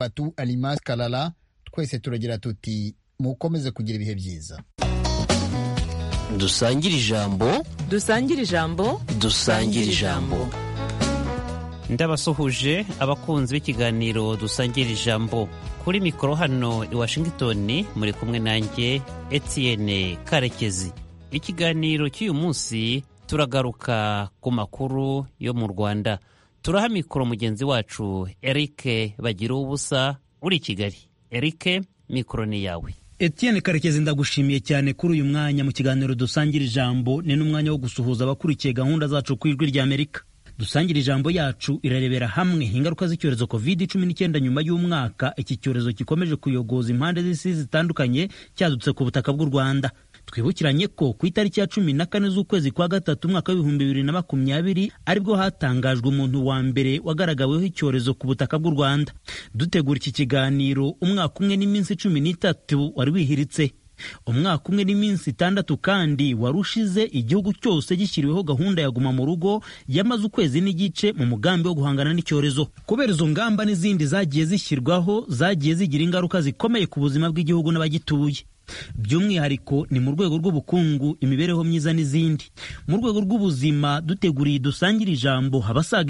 Fatou Alimas Kalala, twese turagira tuti mukomeze kugira ibihe byiza. Dusangire ijambo, dusangire ijambo, dusangire ijambo. Ndabasuhuje abakunzi b'ikiganiro dusangira ijambo. Kuri mikoro hano i Washington muri kumwe nanjye Etienne Karekezi. Ikiganiro cy'uyu munsi turagaruka ku makuru yo mu Rwanda. Turaha mikoro mugenzi wacu Eric Bagira ubusa uri Kigali. Eric, mikoro ni yawe. Etienne Karekezi, ndagushimiye cyane kuri uyu mwanya mu kiganiro dusangira ijambo. Ni n'umwanya wo gusuhuza abakurikiye gahunda zacu ku Ijwi ry'Amerika. Dusangira ijambo yacu irarebera hamwe ingaruka z'icyorezo COVID-19 nyuma y'umwaka iki cyorezo gikomeje kuyogoza impande z'isi zitandukanye cyadutse ku butaka bw'u Rwanda. Twibukiranye ko ku itariki ya 14 z'ukwezi kwa gatatu umwaka w'2020 aribwo hatangajwe umuntu wa mbere wagaragaweho icyorezo ku butaka bw'u Rwanda. Dutegura iki kiganiro umwaka umwe n'iminsi 13 wari wihiritse. Umwaka umwe n'iminsi 6 kandi warushize igihugu cyose gishyiriweho gahunda ya guma mu rugo yamaze ukwezi n'igice mu mugambi wo guhangana n'icyorezo. Kubera izo ngamba n'izindi zagiye zishyirwaho zagiye zigira ingaruka zikomeye ku buzima bw'igihugu n'abagituye. By'umwihariko ni mu rwego rw'ubukungu, imibereho myiza n'izindi. Mu rwego rw'ubuzima duteguriye dusangira ijambo abasaga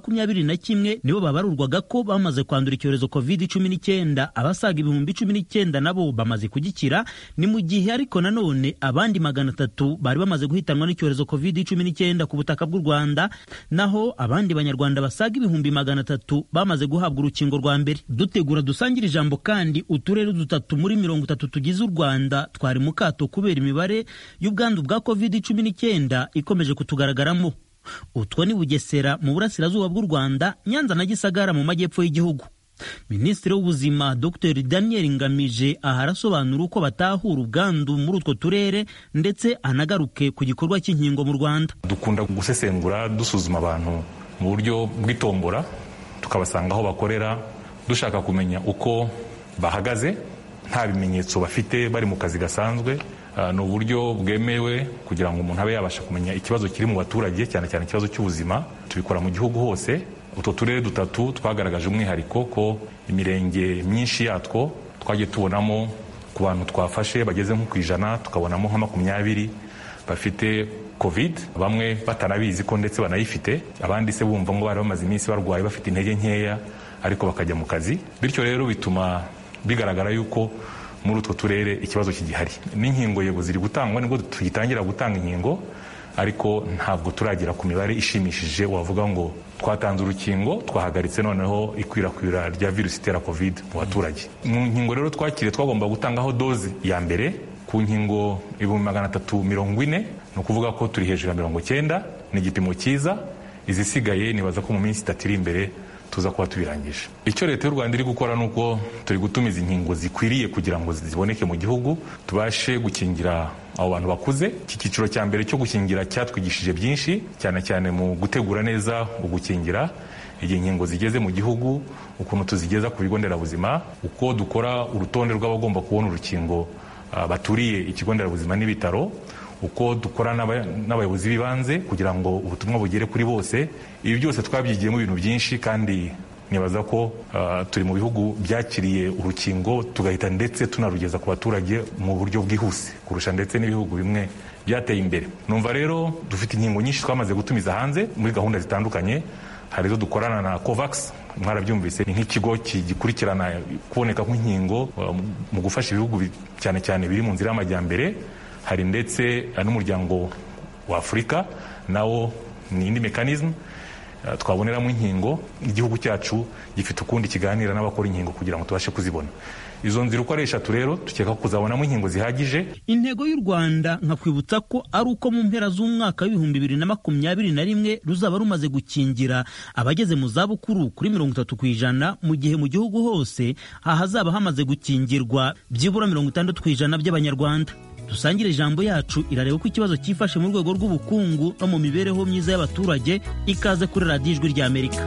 21,000 nibo babarurwaga ko bamaze kwandura icyorezo COVID-19, abasaga 19,000 nabo bamaze kugikira. Ni mu gihe ariko nanone abandi 300 bari bamaze guhitanwa n'icyorezo COVID-19 ku butaka bw'u Rwanda, naho abandi banyarwanda basaga 300 bamaze guhabwa urukingo rwa mbere. Dutegura dusangira ijambo kandi uturere 3 muri 30 tugize u Rwanda twari mu kato kubera imibare y'ubwandu bwa COVID-19 ikomeje kutugaragaramo. Utwo ni Bugesera mu burasirazuba bw'u Rwanda, Nyanza na Gisagara mu majyepfo y'igihugu. Minisitiri w'ubuzima Dr Daniel Ngamije aharasobanura uko batahura ubwandu muri utwo turere ndetse anagaruke ku gikorwa cy'inkingo mu Rwanda. Dukunda gusesengura dusuzuma abantu mu buryo bw'itombora, tukabasanga aho bakorera dushaka kumenya uko bahagaze nta bimenyetso bafite bari mu kazi gasanzwe. Ni uburyo bwemewe kugira ngo umuntu abe yabasha kumenya ikibazo kiri mu baturage, cyane cyane ikibazo cy'ubuzima. Tubikora mu gihugu hose. Utwo turere 3 twagaragaje umwihariko ko imirenge myinshi yatwo twagiye tubonamo ku bantu twafashe bageze nko ku 100, tukabonamo nka 20 bafite COVID, bamwe batanabizi ko ndetse banayifite, abandi se bumva ngo bari bamaze iminsi barwaye bafite intege nkeya ariko bakajya mu kazi. Bityo rero bituma bigaragara yuko muri utwo turere ikibazo kigihari. N'inkingo yego ziri gutangwa, nibwo tugitangira gutanga inkingo, ariko ntabwo turagera ku mibare ishimishije wavuga ngo twatanze urukingo twahagaritse noneho ikwirakwira rya virusi itera COVID mu baturage. Mu nkingo rero twakiriye twagomba gutangaho doze ya mbere ku nkingo 340, ni ukuvuga ko turi hejuru ya 90. Ni igipimo cyiza. Izisigaye nibaza ko mu minsi 3 iri imbere tuza kuba tubirangije. Icyo leta y'u Rwanda iri gukora nuko turi gutumiza inkingo zikwiriye kugira ngo ziboneke mu gihugu, tubashe gukingira abo bantu bakuze. Iki cyiciro cya mbere cyo gukingira cyatwigishije byinshi, cyane cyane mu gutegura neza ugukingira. Igihe inkingo zigeze mu gihugu, ukuntu tuzigeza ku bigo nderabuzima, uko dukora urutonde rw'abagomba kubona urukingo baturiye ikigo nderabuzima n'ibitaro, uko dukora n'abayobozi b'ibanze kugira ngo ubutumwa bugere kuri bose. Ibi byose twabyigiyemo ibintu byinshi, kandi nibaza ko turi mu bihugu byakiriye urukingo tugahita ndetse tunarugeza ku baturage mu buryo bwihuse kurusha ndetse n'ibihugu bimwe byateye imbere. Numva rero dufite inkingo nyinshi twamaze gutumiza hanze muri gahunda zitandukanye. Hari izo dukorana na COVAX, mwarabyumvise, ni nk'ikigo gikurikirana kuboneka kw'inkingo mu gufasha ibihugu cyane cyane biri mu nzira y'amajyambere. Hari ndetse n'umuryango wa Afurika, nawo ni indi mekanizmu twaboneramo inkingo. Igihugu cyacu gifite ukundi kiganira n'abakora inkingo kugira ngo tubashe kuzibona. Izo nzira uko ari 3 rero tukeka kuzabonamo inkingo zihagije. Intego y'u Rwanda nkakwibutsa ko ari uko mu mpera z'umwaka w'2021 ruzaba rumaze gukingira abageze mu zabukuru kuri 30%, mu gihe mu gihugu hose hazaba hamaze gukingirwa byibura 60% by'abanyarwanda. Dusangire ijambo yacu irareba uko ikibazo cyifashe mu rwego rw'ubukungu no mu mibereho myiza y'abaturage. Ikaze kuri radiyo Ijwi ry'Amerika.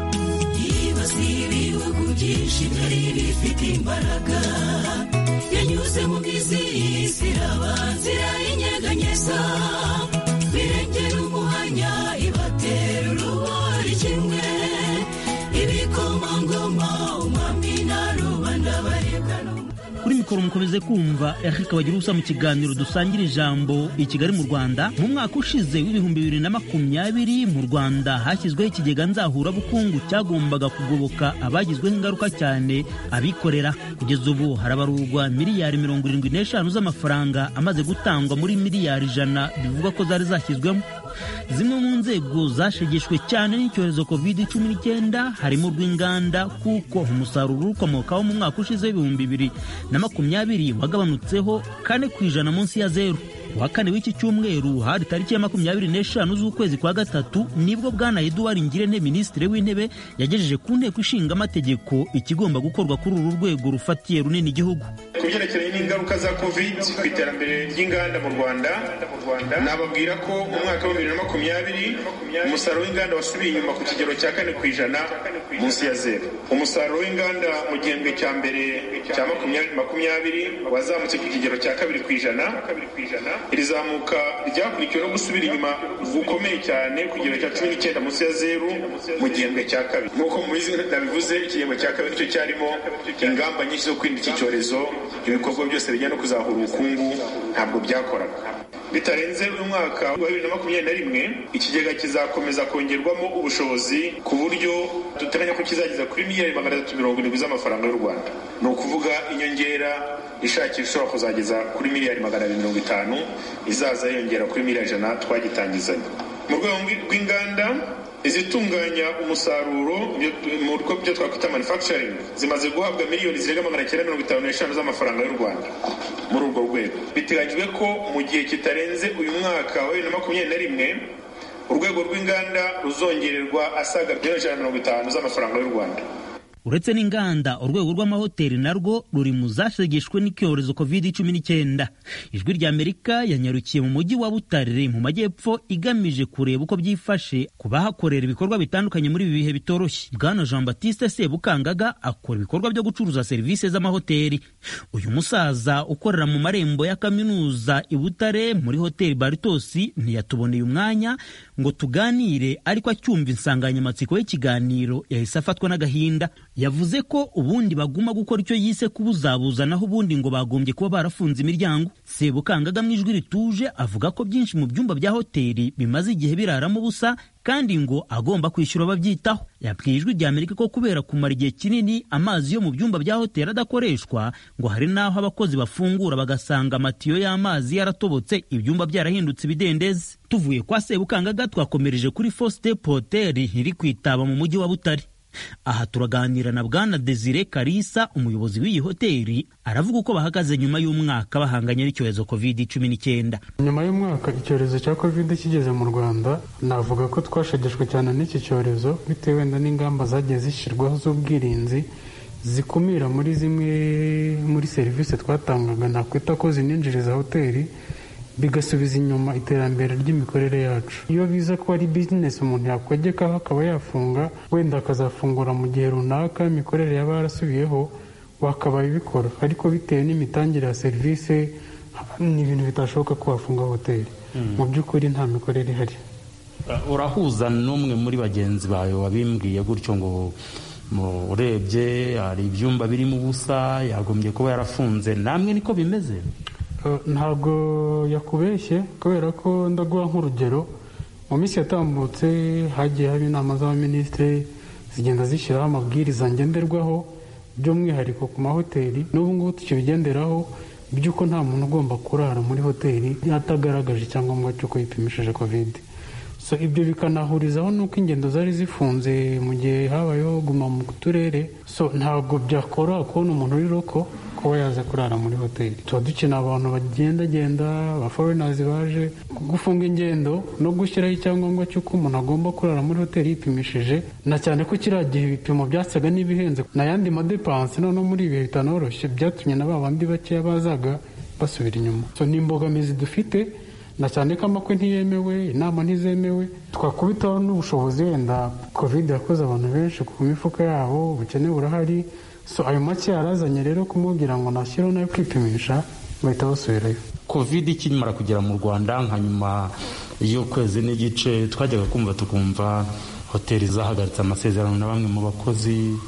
Ibihugu byinshi byari bifite imbaraga, yanyuze mu mizi y'isi abanzira inyeganyeza, birengera umuhanya ibatera urubori kimwe, ibikomangoma umwami na kuri mikoro mukomeze kumva Eric Bagirusa mu kiganiro dusangira ijambo i Kigali mu Rwanda. Mu mwaka ushize w'ibihumbi 2020 mu Rwanda hashyizweho ikigega nzahurabukungu cyagombaga kugoboka abagizweho ingaruka cyane abikorera. Kugeza ubu harabarurwa miliyari 75 z'amafaranga amaze gutangwa muri miliyari 100 bivuga ko zari zashyizwemo. Zimwe mu nzego zashegeshwe cyane n'icyorezo COVID-19 harimo rw'inganda, kuko umusaruro ukomokaho mu mwaka ushize w'ibihumbi 2020 wagabanutseho 4% munsi ya zero. Wa kane w'iki cyumweru hari tariki ya 25 z'ukwezi kwa gatatu nibwo bwana Edouard Ngirente, minisitiri w'intebe, yagejeje ku nteko ishinga amategeko ikigomba gukorwa kuri uru rwego rufatiye runini igihugu. Kubyerekeranye n'ingaruka za COVID ku iterambere ry'inganda mu Rwanda, nababwira ko mu mwaka wa 2020 umusaruro w'inganda wasubiye inyuma ku kigero cya 4% munsi ya zero. Umusaruro w'inganda mu gihembwe cya mbere cya 2020 wazamutse ku kigero cya 2%. Iri zamuka ryakurikiwe no gusubira inyuma gukomeye cyane ku kigero cya 19 munsi ya zero mu gihembwe cya kabiri. Nk'uko mubizi nabivuze, igihembwe cya kabiri nicyo cyarimo ingamba nyinshi zo kwirinda iki cyorezo. Ibikorwa byose bijyana no kuzahura ubukungu ntabwo byakoraga. Bitarenze uyu mwaka wa 2021 ikigega kizakomeza kongerwamo ubushobozi ku buryo duteganya ko kizageza kuri miliyari 370 z'amafaranga y'u Rwanda. Ni ukuvuga inyongera ishakira ishobora kuzageza kuri miliyari 250 izaza yongera kuri miliyari 100 twagitangizanye. Mu rwego rw'inganda izitunganya umusaruro mu rwego byo twakwita manufacturing zimaze guhabwa miliyoni zirenga 955 z'amafaranga y'u Rwanda. Muri urwo rwego biteganyijwe ko mu gihe kitarenze uyu mwaka wa 2021 urwego rw'inganda ruzongererwa asaga 150 z'amafaranga y'u Rwanda. Uretse n'inganda, urwego rw'amahoteli narwo ruri mu zashegeshwe n'icyorezo COVID-19. Ijwi rya Amerika yanyarukiye mu mujyi wa Butare mu majyepfo igamije kureba uko byifashe kubahakorera ibikorwa bitandukanye muri ibi bihe bitoroshye. Bwana Jean Baptiste Sebukangaga akora ibikorwa byo gucuruza serivisi z'amahoteli. Uyu musaza ukorera mu marembo ya kaminuza i Butare muri hoteli Bartos ntiyatuboneye umwanya ngo tuganire, ariko acyumva insanganyamatsiko y'ikiganiro yahise afatwa n'agahinda. Yavuze ko ubundi baguma gukora icyo yise kubuzabuza, naho ubundi ngo bagombye kuba barafunze imiryango. Sebukangaga mu ijwi rituje avuga ko byinshi mu byumba bya hoteli bimaze igihe biraramo ubusa, kandi ngo agomba kwishyura ababyitaho. Yabwiye Ijwi rya Amerika ko kubera kumara igihe kinini amazi yo mu byumba bya hoteli adakoreshwa, ngo hari n'aho abakozi bafungura bagasanga amatiyo y'amazi yaratobotse, ibyumba byarahindutse ibidendezi. Tuvuye kwa Sebukangaga twakomereje kuri Fostep Hotel iri kwitaba mu mujyi wa Butare. Aha turaganira na Bwana Desire Karisa, umuyobozi w'iyi hoteli. Aravuga uko bahagaze nyuma y'umwaka bahanganye n'icyorezo COVID-19. Nyuma y'umwaka icyorezo cya COVID kigeze mu Rwanda, navuga ko twashegeshwe cyane n'iki cyorezo bitewe wenda n'ingamba zagiye zishyirwaho z'ubwirinzi zikumira muri zimwe muri serivisi twatangaga, nakwita ko zininjiriza hoteli bigasubiza inyuma iterambere ry'imikorere yacu. Iyo biza ko ari business umuntu yakwegekaho akaba yafunga, wenda akazafungura mu gihe runaka imikorere yaba yarasubiyeho, wakabaye bikora. Ariko bitewe n'imitangire ya serivisi ni ibintu bitashoboka ko wafunga hoteli. Mu by'ukuri nta mikorere ihari. Urahuza n'umwe muri bagenzi bawe wabimbwiye gutyo ngo urebye hari ibyumba birimo ubusa, yagombye kuba yarafunze, namwe niko bimeze? Ntabwo yakubeshye, kubera ko ndaguha nk'urugero. Mu minsi yatambutse hagiye haba inama z'abaminisitiri zigenda zishyiraho amabwiriza ngenderwaho by'umwihariko ku mahoteli. N'ubu ngubu tukibigenderaho by'uko nta muntu ugomba kurara muri hoteli atagaragaje icyangombwa cy'uko yipimishije COVID. So ibyo bikanahurizaho n'uko ingendo zari zifunze mu gihe habayeho guma mu turere. So ntabwo byakora kubona umuntu uri loko kuba yaza kurara muri hoteli. Tuba dukina abantu bagendagenda, ba foreigners baje. Gufunga ingendo no gushyiraho icyangombwa cy'uko umuntu agomba kurara muri hoteli yipimishije, na cyane ko kiriya gihe ibipimo byasaga n'ibihenze n'ayandi madepanse, noneho muri ibihe bitanoroshye byatumye na babandi bakeya bazaga basubira inyuma. So ni imbogamizi dufite, na cyane ko amakwe ntiyemewe, inama ntizemewe. Twakubitaho n'ubushobozi, wenda COVID yakoze abantu benshi ku mifuka yabo, ubukene burahari. So ayo make yarazanye rero kumubwira ngo nashyiraho nayo kwipimisha, bahita basubirayo. COVID ikimara kugera mu Rwanda nka nyuma y'ukwezi n'igice twajyaga kumva hoteli zahagaritse amasezerano na bamwe mu bakozi,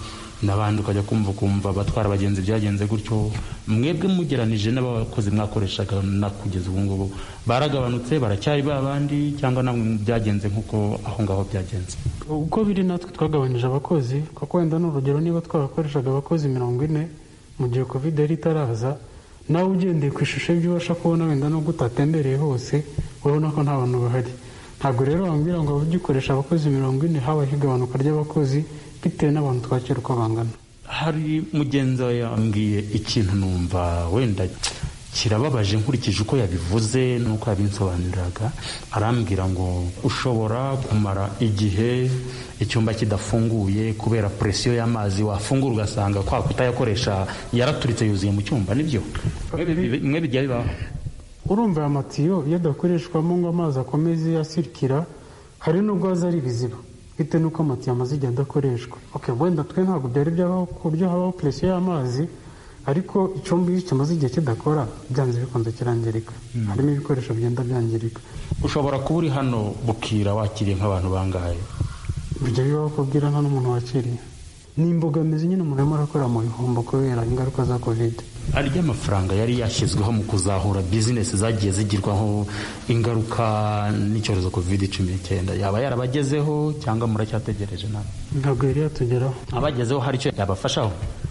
n'abandi ukajya kumva abatwara abagenzi byagenze gutyo. Mwebwe mugeranije n'abakozi mwakoreshaga na kugeza ubu ngubu baragabanutse, baracyari babandi cyangwa namwe byagenze nk'uko aho ngaho byagenze? Uko biri natwe twagabanije abakozi, kuko wenda n'urugero niba twarakoreshaga abakozi 40 mu gihe covid yari itaraza, nawe ugendeye ku ishusho y'ibyo ubasha kubona wenda no gutatembereye hose urabona ko nta bantu bahari. Ntabwo rero wambwira ngo ugikoresha abakozi 40 habaye igabanuka ry'abakozi bitewe n'abantu twakira uko bangana. Hari mugenzi we yambwiye ikintu numva wenda kirababaje nkurikije uko yabivuze nuko yabinsobanuriraga. Arambwira ngo ushobora kumara igihe icyumba kidafunguye kubera presiyo y'amazi, wafungura ugasanga kwa kutayakoresha yaraturitse yuzuye mu cyumba. Nibyo mwe bijya bibaho? Urumva amatiyo iyo adakoreshwamo ngo amazi akomeze asirikira, hari n'ubwo aza ari biziba bitewe n'uko amatiyo amaze igihe adakoreshwa. Wenda twe ntabwo byari byabaho ku buryo habaho presiyo y'amazi, ariko icyumba iyo kimaze igihe kidakora byanze bikunze kirangirika. Harimo ibikoresho bigenda byangirika. Ushobora kuba uri hano bukira wakiriye nk'abantu bangahe? Bijya bibaho kubwira nta n'umuntu wakiriye. Ni imbogamizi nyine umuntu arimo arakora mu bihombo kubera ingaruka za covid. Arya amafaranga yari yashyizweho mu kuzahura bizinesi zagiye zigirwaho ingaruka n'icyorezo covid-19 yaba yarabagezeho cyangwa muracyategereje nawe? Ntabwo yari yatugeraho. Abagezeho hari icyo yabafashaho?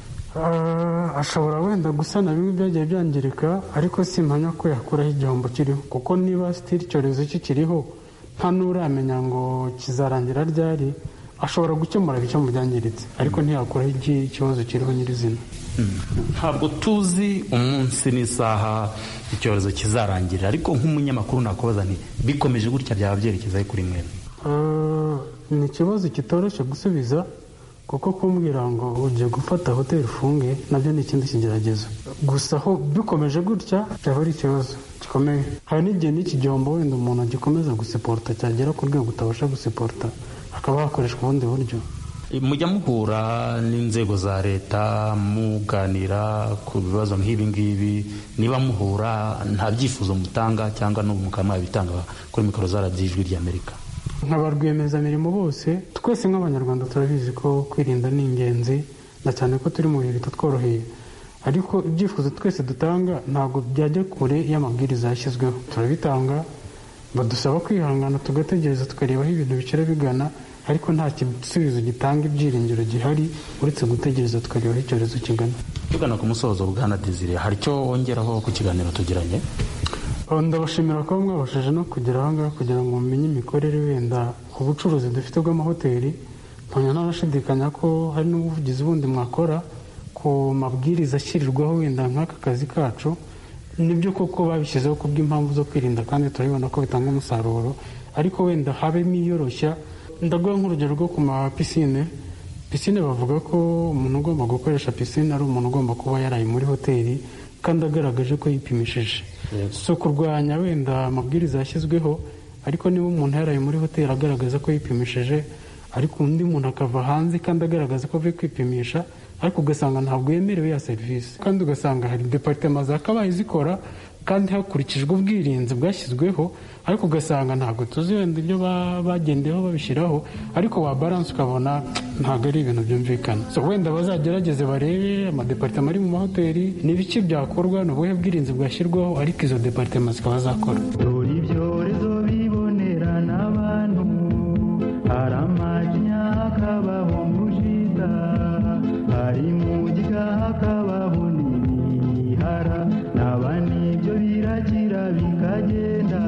Ashobora wenda gusana bimwe byagiye byangirika, ariko simpanya ko yakuraho igihombo kiriho, kuko niba still icyorezo kikiriho nta n'uramenya ngo kizarangira ryari. Ashobora gukemura bike mu byangiritse, ariko ntiyakuraho ikibazo kiriho nyirizina. Ntabwo tuzi umunsi n'isaha icyorezo kizarangirira, ariko nk'umunyamakuru nakubaza nti bikomeje gutya byaba byerekeza kuri mwe? Ni ikibazo kitoroshye gusubiza, kuko kumbwira ngo ugiye gufata hoteli ufunge nabyo ni ikindi kigeragezo. Gusa aho bikomeje gutya byaba ari ikibazo gikomeye. Hari n'igihe n'iki gihombo wenda umuntu agikomeza gusiporta cyagera ku rwego utabasha gusiporta, hakaba hakoreshwa ubundi buryo. Mujya muhura n'inzego za leta muganira ku bibazo nk'ibi ngibi? Niba muhura nta byifuzo mutanga cyangwa n'ubu mukaba mwabitanga kuri mikoro za radiyo Ijwi ry'Amerika? Nk'abarwiyemezamirimo bose twese nk'abanyarwanda turabizi ko kwirinda ni ingenzi, na cyane ko turi mu bihe bitatworoheye, ariko ibyifuzo twese dutanga ntabwo byajya kure y'amabwiriza yashyizweho. Turabitanga, badusaba kwihangana tugategereza tukareba aho ibintu bicira bigana, ariko nta gisubizo gitanga ibyiringiro gihari uretse gutegereza tukareba aho icyorezo kigana. Tugana ku musozo, Bwana Desire, hari icyo wongeraho ku kiganiro tugiranye? Ndabashimira ko mwabashije no kugera aha ngaha kugira ngo mumenye imikorere wenda ubucuruzi dufite bw'amahoteli. Mpamya ntanashidikanya ko hari n'ubuvugizi bundi mwakora ku mabwiriza ashyirirwaho wenda nk'aka kazi kacu. Nibyo koko babishyizeho ku bw'impamvu zo kwirinda, kandi turabibona ko bitanga umusaruro, ariko wenda habemo iyoroshya. Ndaguha nk'urugero rwo ku mapisine. Pisine bavuga ko umuntu ugomba gukoresha pisine ari umuntu ugomba kuba yaraye muri hoteli kandi agaragaje ko yipimishije. So kurwanya wenda amabwiriza yashyizweho, ariko niba umuntu yaraye muri hoteli agaragaza ko yipimishije, ariko undi muntu akava hanze kandi agaragaza ko avuye kwipimisha, ariko ugasanga ntabwo yemerewe ya serivisi, kandi ugasanga hari departement zakabaye zikora kandi hakurikijwe ubwirinzi bwashyizweho, ariko ugasanga ntabwo tuzi wenda ibyo bagendeyeho babishyiraho, ariko wa balance ukabona ntabwo ari ibintu byumvikana. So wenda bazagerageze barebe amadepartement ari mu mahoteli n'ibiki byakorwa, n'ubuhe bwirinzi bwashyirwaho, ariko izo departement zikaba zakora. Ibyorezo bibonera n'abantu, aramanya hakabaho mujida, hari mujya hakabaho n'ibihara, n'abandi ibyo biragira bikagenda.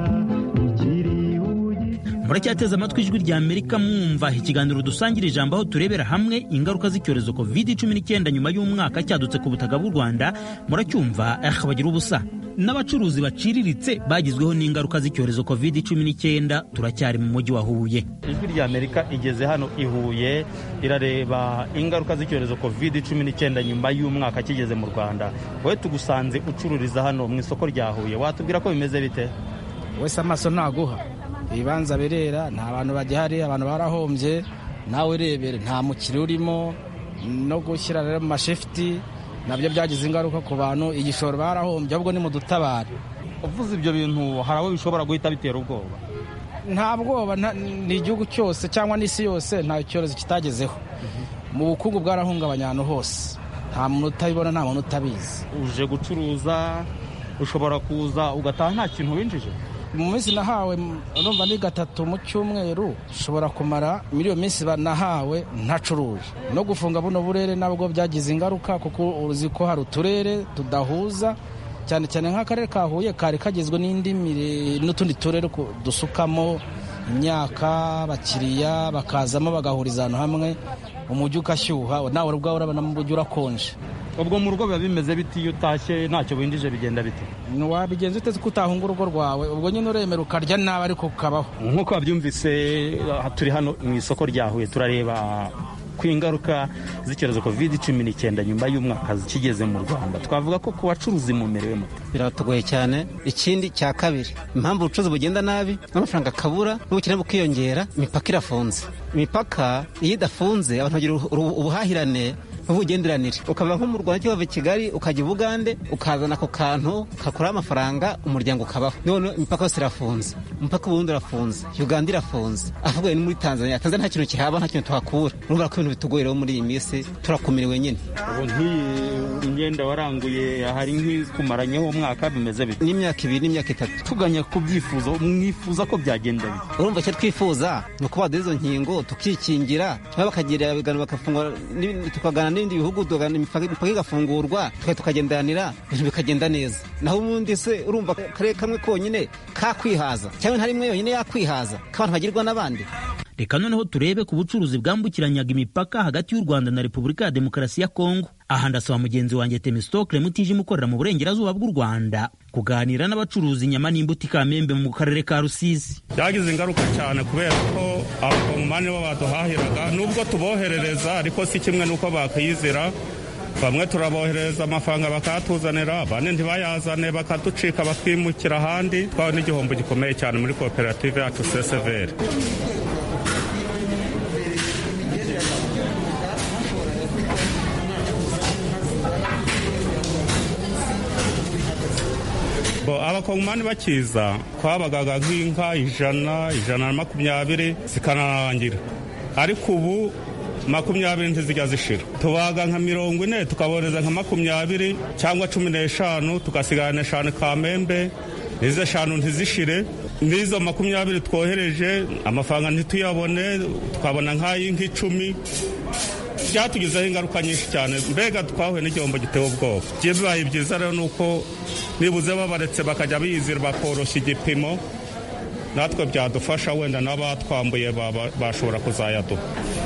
Muracyateze amatwi Ijwi ry'Amerika mwumva ikiganiro dusangira ijambo, aho turebera hamwe ingaruka z'icyorezo covid-19 nyuma y'umwaka cyadutse ku butaka bw'u Rwanda. Muracyumva bagira ubusa. N'abacuruzi baciriritse bagizweho n'ingaruka z'icyorezo covid-19. Turacyari mu mujyi wa Huye. Ijwi ry'Amerika igeze hano i Huye, irareba ingaruka z'icyorezo covid-19 nyuma y'umwaka kigeze mu Rwanda. Wowe tugusanze ucururiza hano mu isoko rya Huye, watubwira ko bimeze bite? Wese amaso naguha, ibibanza birera, nta bantu bagihari, abantu barahombye. Nawe rebere, nta mukiri urimo, no gushyira rero mu mashifti nabyo byagize ingaruka ku bantu. Igishoro barahombye, ahubwo ni mu dutabare. Uvuze ibyo bintu hari abo bishobora guhita bitera ubwoba? Nta bwoba, ni igihugu cyose cyangwa n'isi yose nta icyorezo kitagezeho. mu bukungu bwarahungabanye ahantu hose, nta muntu utabibona, nta muntu utabizi. Uje gucuruza ushobora kuza ugataha nta kintu winjije. Mu minsi nahawe urumva ni 3 mu cyumweru, ushobora kumara miliyoni minsi nahawe ntacuruje. No gufunga buno burere nabwo byagize ingaruka, kuko uzi ko hari uturere tudahuza, cyane cyane nk'akarere ka Huye kari kagizwe n'indimire n'utundi turere dusukamo imyaka, abakiriya bakazamo bagahuriza ahantu hamwe, umujyi ugashyuha, nawe ubwawe urabona mu mujyi urakonje. Ubwo mu rugo biba bimeze biti iyo utashye ntacyo winjije bigenda bite? Wabigenza uteze ko utahunga urugo rwawe, ubwo nyine uremera ukarya nabi ariko ukabaho. Nk'uko wabyumvise, turi hano mu isoko rya Huye turareba ku ingaruka z'icyorezo COVID-19 nyuma y'umwaka kigeze mu Rwanda. Twavuga ko ku bacuruzi mumerewe mute? Biratugoye cyane. Ikindi cya kabiri, impamvu ubucuruzi bugenda nabi n'amafaranga akabura n'ubukene bukiyongera, imipaka irafunze. Imipaka iyo idafunze abantu bagira ubuhahirane n'ubugenderanire, ukava nko mu Rwanda cyangwa i Kigali ukajya i Bugande ukazana ako kantu kakura amafaranga umuryango ukabaho. None imipaka yose irafunze, umupaka Burundi irafunze, Uganda irafunze, avuga ni muri Tanzania nta kintu kihaba, nta kintu tuhakura. Urumva ko ibintu bitugoye muri iyi minsi, turakomerewe nyine. Ubu nk'iyi imyenda waranguye hari nk'ikumaranyeho umwaka bimeze bite? N'imyaka 2 n'imyaka 3. Tuganya ku byifuzo, mwifuza ko byagenda bite? Urumva cyo twifuza ni uko baduha izo nkingo tukikingira, bakagira ibiganiro bakafungura, tukagana n'ibindi bihugu, imipaka igafungurwa, tukagendanira, ibintu bikagenda neza. Naho ubundi se urumva kare kamwe konyine kakwihaza, cyangwa ntari imwe yonyine yakwihaza, k'abantu bagirwa n'abandi. Reka noneho turebe ku bucuruzi bwambukiranyaga imipaka hagati y'u Rwanda na Repubulika ya Demokarasi ya Kongo. Aha ndasaba mugenzi wanjye Themistocle Mutijima ukorera mu burengerazuba bw'u Rwanda kuganira n'abacuruzi inyama n'imbuto i Kamembe mu karere ka Rusizi. Byagize ingaruka cyane kubera ko abakongomani bo baduhahiraga, nubwo tuboherereza ariko si kimwe nuko bakiyizira. Bamwe turabohereza amafaranga bakatuzanira, abandi ntibayazane bakaducika bakimukira ahandi. Twawe n'igihombo gikomeye cyane muri koperative yacu CSVR. Abakongomani bakiza twabagaga nk'inka 100-120 zikanarangira, ariko ubu 20 ntizijya zishira. Tubaga nka 40 tukaboreza nka 20 cyangwa 15 tugasigana 5 Kamembe, nizo 5 ntizishire. Nizo 20 twohereje amafaranga ntituyabone, tukabona nk'ay'inka 10. Byatugizeho ingaruka nyinshi cyane, mbega twahuye n'igihombo giteye ubwoba. Bibaye byiza rero nuko nibuze babaretse bakajya biyizira bakoroshya igipimo, natwe byadufasha, wenda n'abatwambuye bashobora kuzayaduha.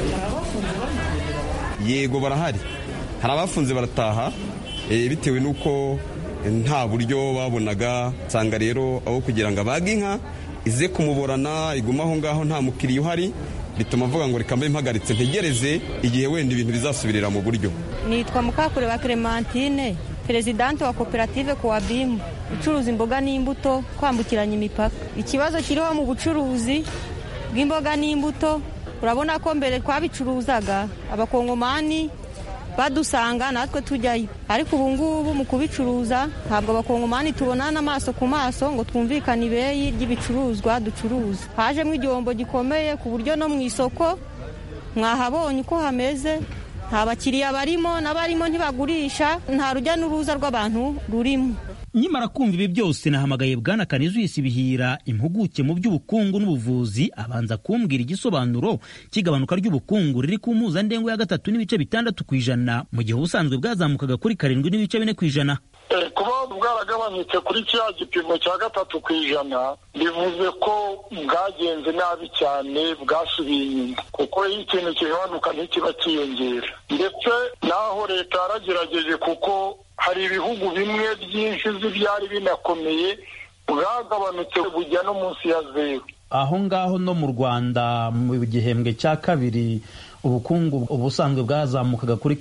Yego barahari, hari abafunze barataha bitewe n'uko nta buryo babonaga. Nsanga rero aho kugira ngo abage inka ize kumuborana iguma aho ngaho nta mukiriya uhari, bituma avuga ngo reka mbe mpagaritse ntegereze igihe wenda ibintu bizasubirira mu buryo. Nitwa Mukakure wa Clementine, Presidente wa koperative Coabim, ucuruza imboga n'imbuto kwambukiranya imipaka. Ikibazo kiriho mu bucuruzi bw'imboga n'imbuto, urabona ko mbere twabicuruzaga abakongomani badusanga natwe tujyayo, ariko ubu ngubu mu kubicuruza ntabwo abakongomani tubonana amaso ku maso ngo twumvikane ibeyi ry'ibicuruzwa ducuruza. Hajemo igihombo gikomeye ku buryo no mu isoko mwahabonye uko hameze, nta bakiriya barimo, n'abarimo ntibagurisha, nta rujya n'uruza rw'abantu rurimo. Nyimara kumva ibi byose nahamagaye Bwana Kanizuyisi Bihira, impuguke mu by'ubukungu n'ubuvuzi, abanza kumbwira igisobanuro cy'igabanuka ry'ubukungu riri ku mpuzandengo ya 3.6% mu gihe ubusanzwe bwazamukaga kuri 7.4%. Kuba bwaragabanyutse kuri cya gipimo cya 3%, bivuze ko bwagenze nabi cyane, bwasubiye inyuma, kuko iyo ikintu kigabanuka ntikiba kiyongera. Ndetse naho leta yaragerageje, kuko hari ibihugu bimwe byinshi byari binakomeye bwagabanutse bujya no munsi ya 0. Aho ngaho no mu Rwanda mu gihembwe cya kabiri ubukungu ubusanzwe bwazamukaga kuri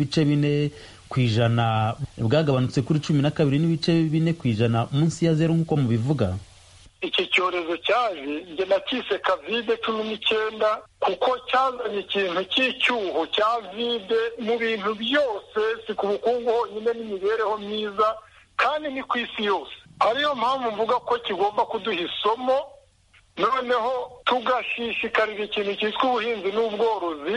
7.4%, bwagabanutse kuri 12.4% munsi ya 0 nk'uko mubivuga. Iki cyorezo cyaje nge nakise COVID-19 kuko cyazanye ikintu cy'icyuho cya vide mu bintu byose, si ku bukungu honyine n'imibereho myiza, kandi ni ku isi yose. Ariyo mpamvu mvuga ko kigomba kuduha isomo, noneho tugashishikarira ikintu cyitwa ubuhinzi n'ubworozi,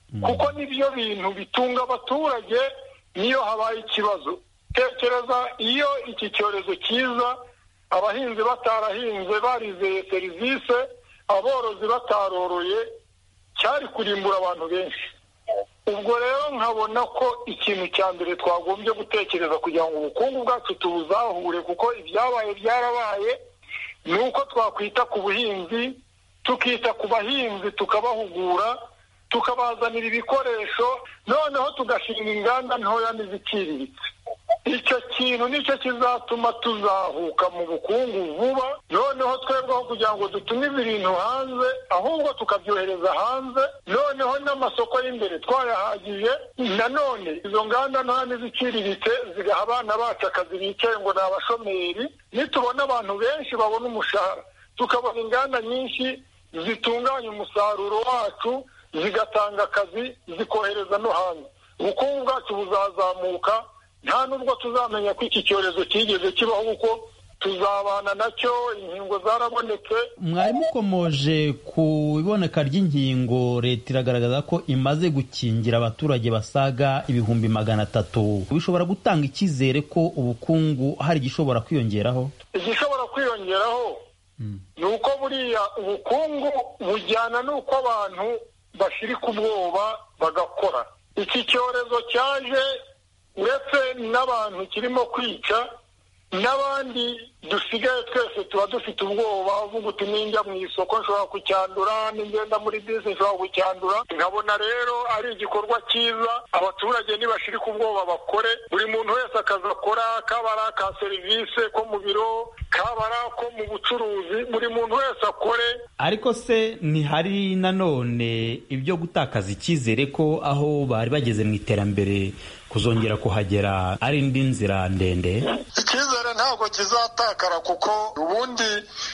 kuko nibyo bintu bitunga abaturage niyo habaye ikibazo. Tekereza iyo iki cyorezo kiza, abahinzi batarahinze barizeye serivisi, aborozi bataroroye, cyari kurimbura abantu benshi. Ubwo rero nkabona ko ikintu cya mbere twagombye gutekereza kugira ngo ubukungu bwacu tubuzahure, kuko ibyabaye byarabaye, ni uko twakwita ku buhinzi, tukita ku bahinzi, tukabahugura, tukabazanira ibikoresho, noneho tugashinga inganda ntoya n'iziciriritse. Icyo kintu nicyo kizatuma tuzahuka mu bukungu vuba, noneho twebweho kugira ngo dutume ibintu hanze, ahubwo tukabyohereza hanze, noneho n'amasoko y'imbere twayahagije. Nanone izo nganda ntoya n'iziciriritse zigaha abana bacu akazi, bicaye ngo ni abashomeri. Nitubona abantu benshi babona umushahara, tukabona inganda nyinshi zitunganya umusaruro wacu, zigatanga akazi, zikohereza no hanze, ubukungu bwacu buzazamuka. Nta nubwo tuzamenya ko iki cyorezo kigeze kibaho, kuko tuzabana nacyo, inkingo zarabonetse. Mwari mukomoje ku iboneka ry'inkingo. Leta iragaragaza ko imaze gukingira abaturage basaga 300,000. Bishobora gutanga icyizere ko ubukungu hari igishobora kwiyongeraho? Igishobora kwiyongeraho ni uko buriya ubukungu bujyana n'uko abantu bashirika ubwoba bagakora. Iki cyorezo cyaje uretse n'abantu kirimo kwica, n'abandi dusigaye twese tuba dufite ubwoba, uvuga uti ninjya mu isoko nshobora kucyandura, ningenda muri bisi nshobora kucyandura. Nkabona rero ari igikorwa cyiza, abaturage nibashirika ubwoba bakore, buri muntu wese akaza akora, kabara ka serivisi ko mu biro, kabara ko mu bucuruzi, buri muntu wese akore. Ariko se ntihari nanone ibyo gutakaza icyizere ko aho bari bageze mu iterambere kuzongera kuhagera ari indi nzira ndende? Icyizere ntabwo kizatakara, kuko ubundi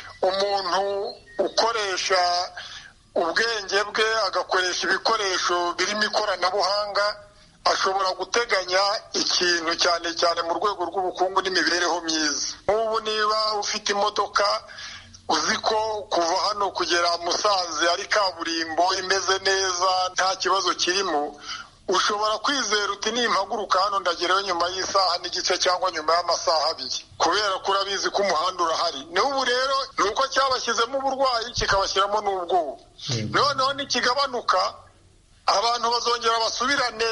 umuntu ukoresha ubwenge bwe, agakoresha ibikoresho birimo ikoranabuhanga, ashobora guteganya ikintu cyane cyane mu rwego rw'ubukungu n'imibereho myiza. Nk'ubu niba ufite imodoka, uzi ko kuva hano kugera Musanze ari kaburimbo imeze neza, nta kibazo kirimo, ushobora kwizera uti nimpaguruka hano ndagerayo nyuma y'isaha n'igice cyangwa nyuma y'amasaha 2, kubera ko urabizi ko umuhanda urahari. N'ubu rero ni uko cyabashyizemo uburwayi kikabashyiramo n'ubwoba. Noneho nikigabanuka, abantu bazongera basubirane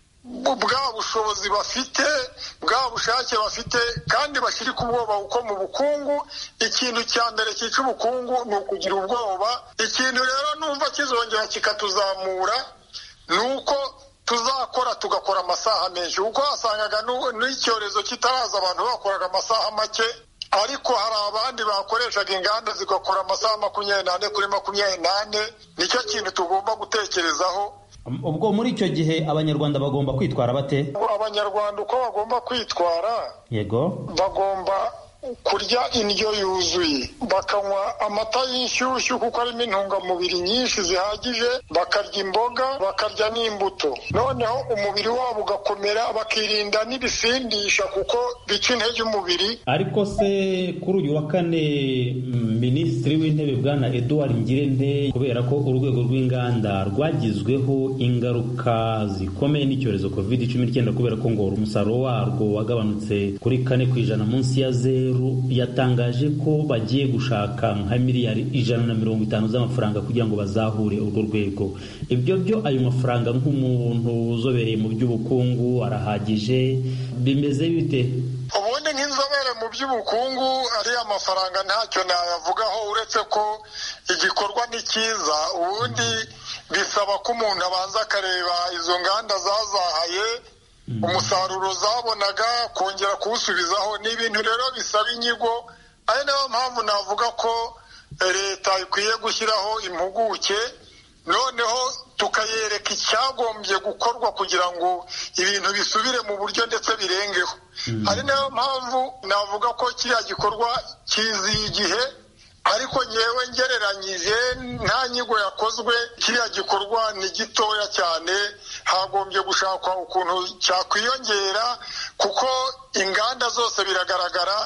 bwa bushobozi bafite, bwa bushake bafite, kandi bashyirika ubwoba, kuko mu bukungu ikintu cya mbere cyica ubukungu ni ukugira ubwoba. Ikintu rero numva kizongera kikatuzamura ni uko tuzakora, tugakora amasaha menshi, kuko wasangaga n'icyorezo kitaraza abantu bakoraga amasaha make, ariko hari abandi bakoreshaga inganda zigakora amasaha 24 kuri 28. Nicyo kintu tugomba gutekerezaho. Ubwo muri icyo gihe abanyarwanda bagomba kwitwara bate? Abanyarwanda uko bagomba kwitwara, yego, bagomba kurya indyo yuzuye, bakanywa amata y'inshyushyu kuko arimo intungamubiri nyinshi zihagije, bakarya imboga, bakarya n'imbuto, noneho umubiri wabo ugakomera, bakirinda n'ibisindisha kuko bica intege umubiri. Ariko se kuri uyu wa kane Minisitiri w'Intebe Bwana Edouard Ngirente, kubera ko urwego rw'inganda rwagizweho ingaruka zikomeye n'icyorezo COVID-19, kubera ko ngo umusaruro warwo wagabanutse kuri 4% munsi ya 0, yatangaje ko bagiye gushaka nka miliyari 150 z'amafaranga kugira ngo bazahure urwo rwego. Ibyo byo ayo mafaranga nk'umuntu uzobereye mu by'ubukungu arahagije, bimeze bite? Ubundi nk'inzobere mu by'ubukungu ariya mafaranga ntacyo nayavugaho, uretse ko igikorwa ni cyiza. Ubundi bisaba ko umuntu abanza akareba izo nganda zazahaye, umusaruro zabonaga, kongera kuwusubizaho. Ni ibintu rero bisaba inyigo, ari nayo mpamvu navuga ko leta ikwiye gushyiraho impuguke, noneho tukayereka icyagombye gukorwa kugira ngo ibintu bisubire mu buryo ndetse birengeho. Ari nayo mpamvu navuga ko kiriya gikorwa kiziye igihe, ariko nyewe ngereranyije nta nyigo yakozwe, kiriya gikorwa ni gitoya cyane, hagombye gushakwa ukuntu cyakwiyongera, kuko inganda zose biragaragara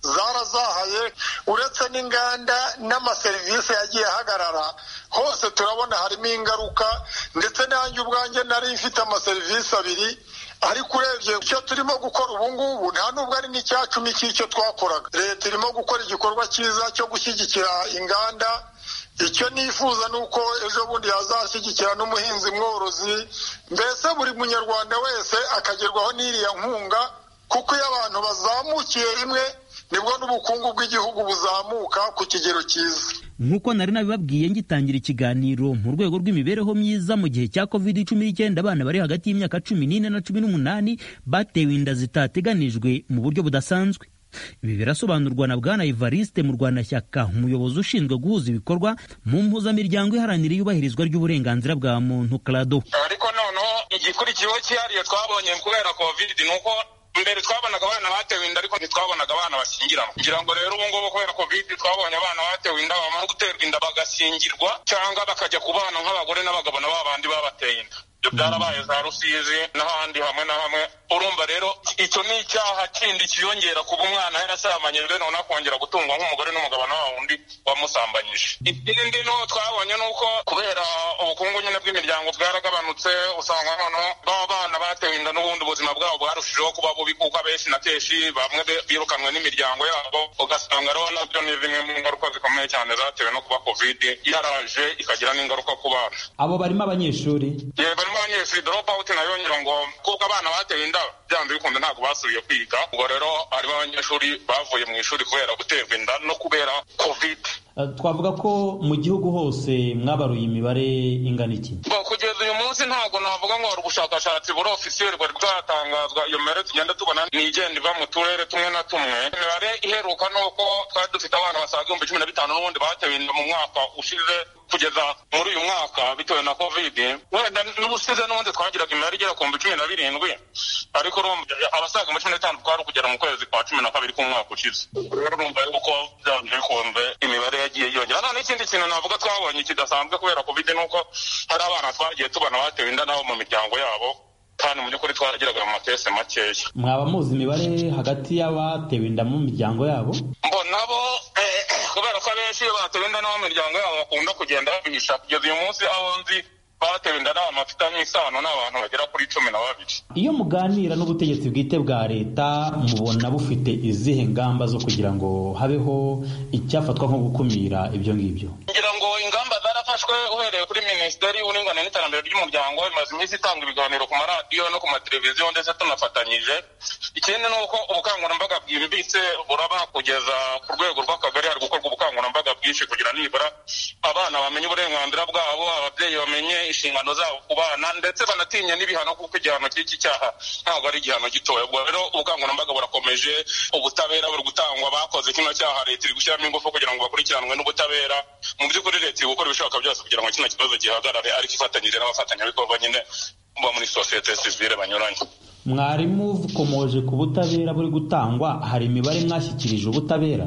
zarazahaye, uretse n'inganda n'amaserivisi yagiye ahagarara, hose turabona harimo ingaruka. Ndetse nanjye ubwanjye nari mfite amaserivisi abiri, ariko urebye icyo turimo gukora ubu ngubu nta nubwo ari n'icya cumi cy'icyo twakoraga. Leta irimo gukora igikorwa cyiza cyo gushyigikira inganda. Icyo nifuza ni uko ejo bundi yazashyigikira n'umuhinzi mworozi, mbese buri munyarwanda wese akagerwaho n'iriya nkunga, kuko iyo abantu bazamukiye rimwe nibwo n'ubukungu bw'igihugu buzamuka ku kigero cyiza. nk'uko nari nabibabwiye ngitangira ikiganiro, mu rwego rw'imibereho myiza mu gihe cya COVID-19 abana bari hagati y'imyaka 14 na 18 batewe inda zitateganijwe mu buryo budasanzwe. Ibi birasobanurwa na Bwana Evariste Murwanashyaka, umuyobozi ushinzwe guhuza ibikorwa mu mpuzamiryango iharanira iyubahirizwa ry'uburenganzira bwa muntu CRADO. Ariko noneho igikurikiyeho cyihariye twabonye kubera COVID nuko mbere twabonaga abana batewe inda ariko ntitwabonaga abana bashyingiranwa. Ngira ngo rero ubu ngubu kubera COVID twabonye abana batewe inda, bamara guterwa inda bagashyingirwa cyangwa bakajya kubana nk'abagore n'abagabo na babandi babateye inda. Ibyo byarabaye za Rusizi n'ahandi hamwe na hamwe. Urumva rero icyo ni icyaha kindi kiyongera kuba umwana yarasambanyijwe none akongera gutungwa nk'umugore n'umugabo na wundi wamusambanyije. Ikindi no twabonye nuko kubera ubukungu nyine bw'imiryango bwaragabanutse, usanga noneho b'abana batewe inda n'ubundi ubuzima bwabo bwarushijeho kuba bubi, kuko abenshi na kenshi bamwe birukanwe n'imiryango yabo, ugasanga rero nabyo ni zimwe mu ngaruka zikomeye cyane zatewe no kuba COVID yaraje ikagira n'ingaruka ku bana. Abo barimo abanyeshuri? Barimo abanyeshuri drop out nayo ngira ngo kuko abana batewe inda byanze bikunda ntabwo basubiye kwiga. Ubwo rero harimo abanyeshuri bavuye mu ishuri kubera guterwa inda no kubera COVID. Twavuga ko mu gihugu hose mwabaruye imibare ingana iki? Kugeza uyu munsi ntabwo navuga ngo hari ubushakashatsi buri officiel bwari bwatangazwa. Iyo mibare tugenda tubona ni igenda iva mu turere tumwe na tumwe. Imibare iheruka ni uko twari dufite abana basaga 15,000 n'ubundi batewe inda mu mwaka ushize kugeza muri uyu mwaka bitewe na COVID. Wenda n'ubusize n'ubundi twagiraga imibare igera ku 17, ariko abasaga 15 twari kugera mu kwezi kwa 12 k'umwaka ushize. Rero urumva yuko byanze bikunze imibare yagiye yongera. None ikindi kintu navuga twabonye kidasanzwe kubera COVID nuko hari abana twagiye tubona batewe inda nabo mu miryango yabo, kandi mu by'ukuri twaragiraga mu matese makeya. Mwaba muzi imibare hagati y'abatewe inda mu miryango yabo? Nabo kubera ko abenshi batewe inda nabo mu miryango yabo bakunda kugenda babihisha. Kugeza uyu munsi aho nzi batewe inda n'abantu bafitanye isano n'abantu bagera kuri 12. Iyo muganira n'ubutegetsi bwite bwa leta mubona bufite izihe ngamba zo kugira ngo habeho icyafatwa nko gukumira ibyo ngibyo? Ngira ngo ingamba zarafashwe uhereye kuri Minisiteri y'Uburinganire n'Iterambere ry'Umuryango, imaze iminsi itanga ibiganiro ku maradiyo no ku mateleviziyo ndetse tunafatanyije. Ikindi ni uko ubukangurambaga bwimbitse buraba kugeza ku rwego rw'akagari. Hari gukorwa ubukangurambaga bwinshi kugira nibura abana bamenye uburenganzira bwabo, ababyeyi bamenye inshingano zabo ku bana, ndetse banatinya n'ibihano kuko igihano cy'iki cyaha ntabwo ari igihano gitoya. Ubwo rero ubukangurambaga burakomeje, ubutabera buri gutangwa. Bakoze kino cyaha leta iri gushyiramo ingufu kugira ngo bakurikiranwe n'ubutabera. Mu by'ukuri leta iri gukora ibishoboka byose kugira ngo kino kibazo gihagarare, ariko ifatanyije n'abafatanyabikorwa nyine bo muri sosiyete sivile banyuranye. Mwarimu ukomoje ku butabera buri gutangwa, hari imibare mwashyikirije ubutabera?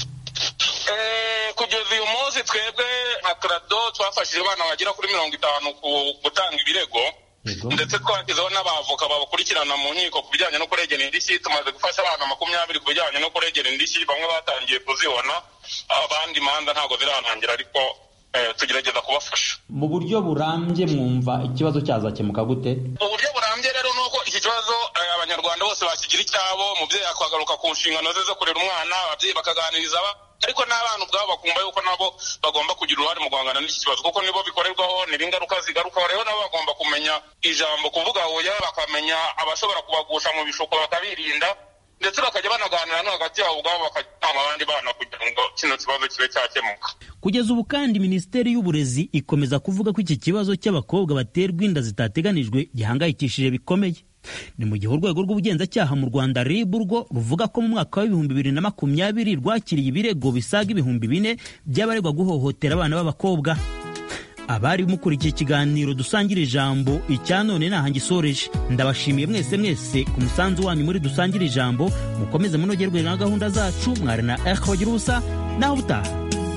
Kugeza uyu munsi twebwe nka CRADO twafashije abana bagera kuri 50 gutanga ibirego, ndetse twashyizeho n'abavoka babakurikirana mu nkiko ku bijyanye no kuregera indishyi. Tumaze gufasha abana 20 ku bijyanye no kuregera indishyi. Bamwe batangiye kuzibona, abandi imanza ntabwo zirarangira, ariko tugerageza kubafasha. Mu buryo burambye mwumva ikibazo cyazakemuka gute? Uburyo burambye rero ni uko iki kibazo abanyarwanda bose bakigira icyabo. Umubyeyi akagaruka ku nshingano ze zo kurera umwana, ababyeyi bakaganiriza ariko n'abana ubwabo bakumva yuko nabo bagomba kugira uruhare mu guhangana n'iki kibazo, kuko nibo bikorerwaho, ni ingaruka zigarukaho. Rero nabo bagomba kumenya ijambo kuvuga oya, bakamenya abashobora kubagusha mu bishuko bakabirinda, ndetse bakajya banaganira no hagati yabo ubwabo bakatanga abandi bana kugira ngo kino kibazo kibe cyakemuka. Kugeza ubu kandi Minisiteri y'Uburezi ikomeza kuvuga ko iki kibazo cy'abakobwa baterwa inda zitateganijwe gihangayikishije bikomeye. Ni mu gihe urwego rw'ubugenzacyaha mu Rwanda RIB rwo ruvuga ko mu mwaka wa 2020 rwakiriye ibirego bisaga 4,000 by'abaregwa guhohotera abana b'abakobwa. Abari mukurikiye ikiganiro dusangira ijambo icyanone naha ngisoreje. Ndabashimiye mwese ku musanzu wanyu muri dusangira ijambo. Mukomeze munogerwe na gahunda zacu. Mwari na bagira ubusa naho butaha.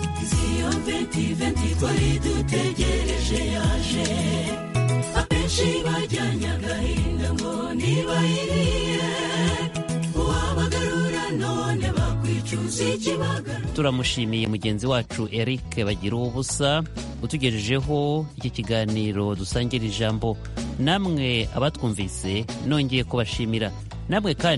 Twari dutegereje yaje, abenshi bajyanye agahinda ngo nibayiriye, uwabagarura none bakwica turamushimiye mugenzi wacu Eric bagira ubusa utugejejeho iki kiganiro dusangira ijambo. Namwe abatwumvise nongeye kubashimira, namwe kandi